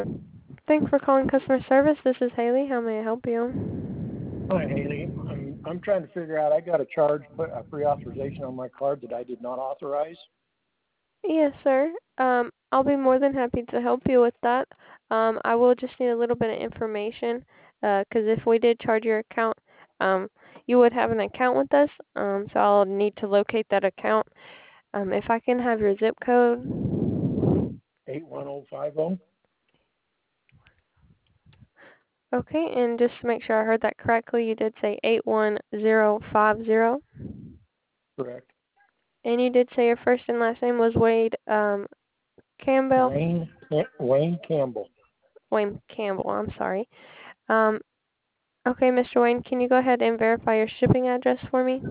Thanks for calling customer service. This is Haley. How may I help you? Hi, Haley. I'm trying to figure out. I got a charge, put a pre-authorization on my card that I did not authorize. Yes, sir. I'll be more than happy to help you with that. I will just need a little bit of information, because if we did charge your account, you would have an account with us. So I'll need to locate that account. If I can have your zip code. 81050. Okay, and just to make sure I heard that correctly, you did say 81050. Correct. And you did say your first and last name was Wade Campbell. Wayne Campbell. Wayne Campbell, I'm sorry. Um, okay, Mr. Wayne, can you go ahead and verify your shipping address for me?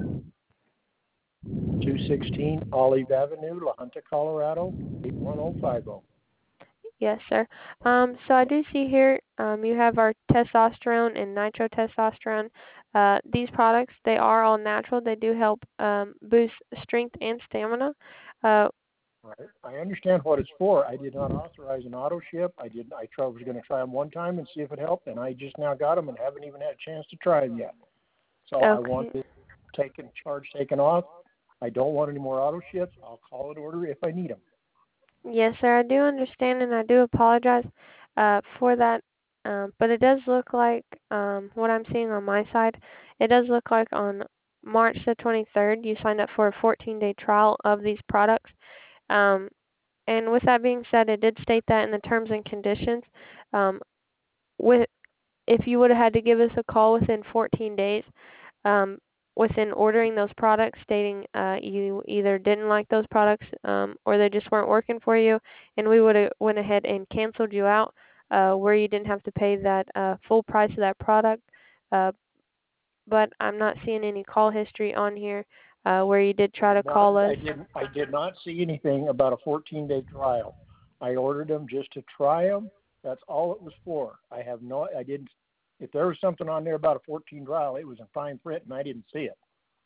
216 Olive Avenue, La Junta, Colorado, 81050. Yes, sir. So I do see here you have our testosterone and nitrotestosterone. These products, they are all natural. They do help boost strength and stamina. Uh, Right. I understand what it's for. I did not authorize an auto ship. I was going to try them one time and see if it helped, and I just now got them and haven't even had a chance to try them yet. So I want okay. this charge taken off. I don't want any more auto ships. I'll call it order if I need them. Yes, sir. I do understand, and I do apologize for that. But it does look like what I'm seeing on my side. It does look like on March the 23rd, you signed up for a 14-day trial of these products. Um, and with that being said, it did state that in the terms and conditions. Um, with if you would have had to give us a call within 14 days, um, within ordering those products, stating you either didn't like those products or they just weren't working for you, and we would have went ahead and canceled you out, where you didn't have to pay that full price of that product. Uh, but I'm not seeing any call history on here where you did try to call us. I did not see anything about a 14-day trial. I ordered them just to try them. That's all it was for. I didn't. If there was something on there about a 14 trial, it was in fine print, and I didn't see it.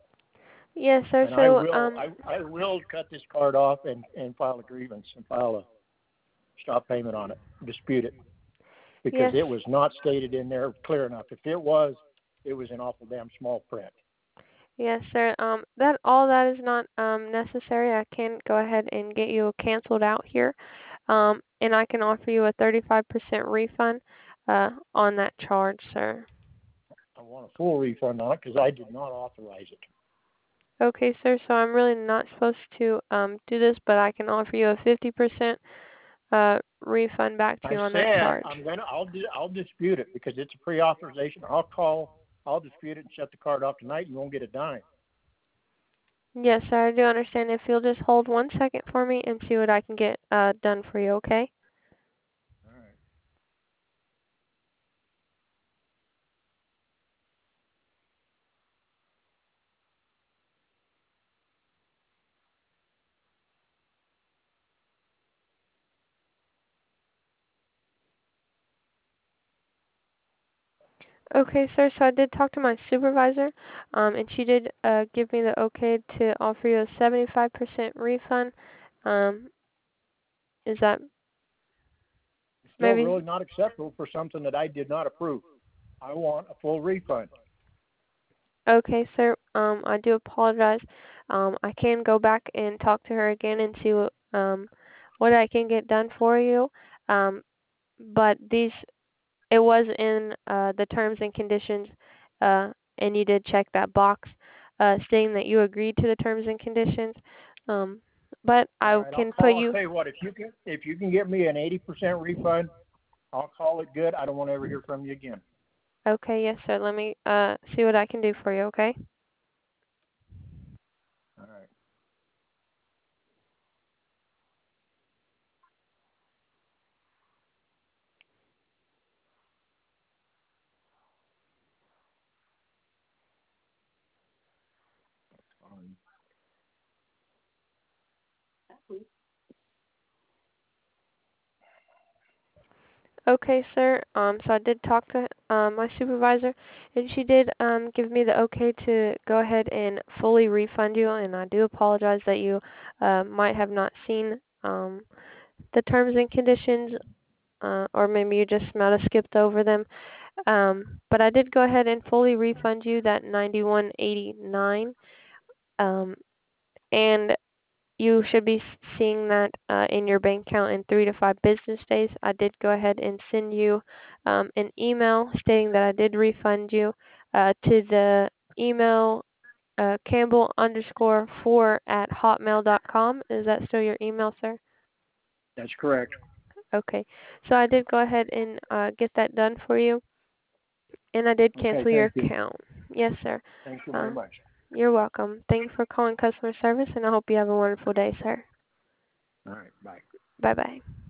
Yes, sir. And So I will cut this card off and file a grievance and file a stop payment on it, dispute it, because yes. it was not stated in there clear enough. If it was in awful damn small print. Yes, sir. That all that is not necessary. I can go ahead and get you canceled out here, and I can offer you a 35% refund on that charge, sir. I want a full refund on it because I did not authorize it. Okay, sir. So I'm really not supposed to do this, but I can offer you a 50% refund back to I you on that said charge. I'll dispute it because it's a pre-authorization. I'll dispute it and shut the card off tonight. You won't get a dime. Yes, sir. I do understand. If you'll just hold 1 second for me and see what I can get done for you, okay? All right. Okay, sir. So I did talk to my supervisor, and she did give me the okay to offer you a 75% refund. Um, is that It's still maybe? really not acceptable for something that I did not approve. I want a full refund. Okay, sir. I do apologize. I can go back and talk to her again and see what I can get done for you. Um, but it was in the terms and conditions, and you did check that box stating that you agreed to the terms and conditions. Um, but All I right, can put I'll you. tell you what. If you can get me an 80% refund, I'll call it good. I don't want to ever hear from you again. Okay, yes, sir. Let me see what I can do for you. Okay. All right. Fine. Okay, sir. So I did talk to my supervisor, and she did give me the okay to go ahead and fully refund you. And I do apologize that you might have not seen the terms and conditions. or maybe you just might have skipped over them. But I did go ahead and fully refund you that $91.89. And you should be seeing that in your bank account in 3 to 5 business days. I did go ahead and send you an email stating that I did refund you to the email Campbell_4@hotmail.com. Is that still your email, sir? That's correct. Okay. So I did go ahead and get that done for you, and I did Okay, cancel your thank you. account. Yes, sir. Thank you very Uh, much. you're welcome. Thank you for calling customer service, and I hope you have a wonderful day, sir. All right, bye. Bye-bye.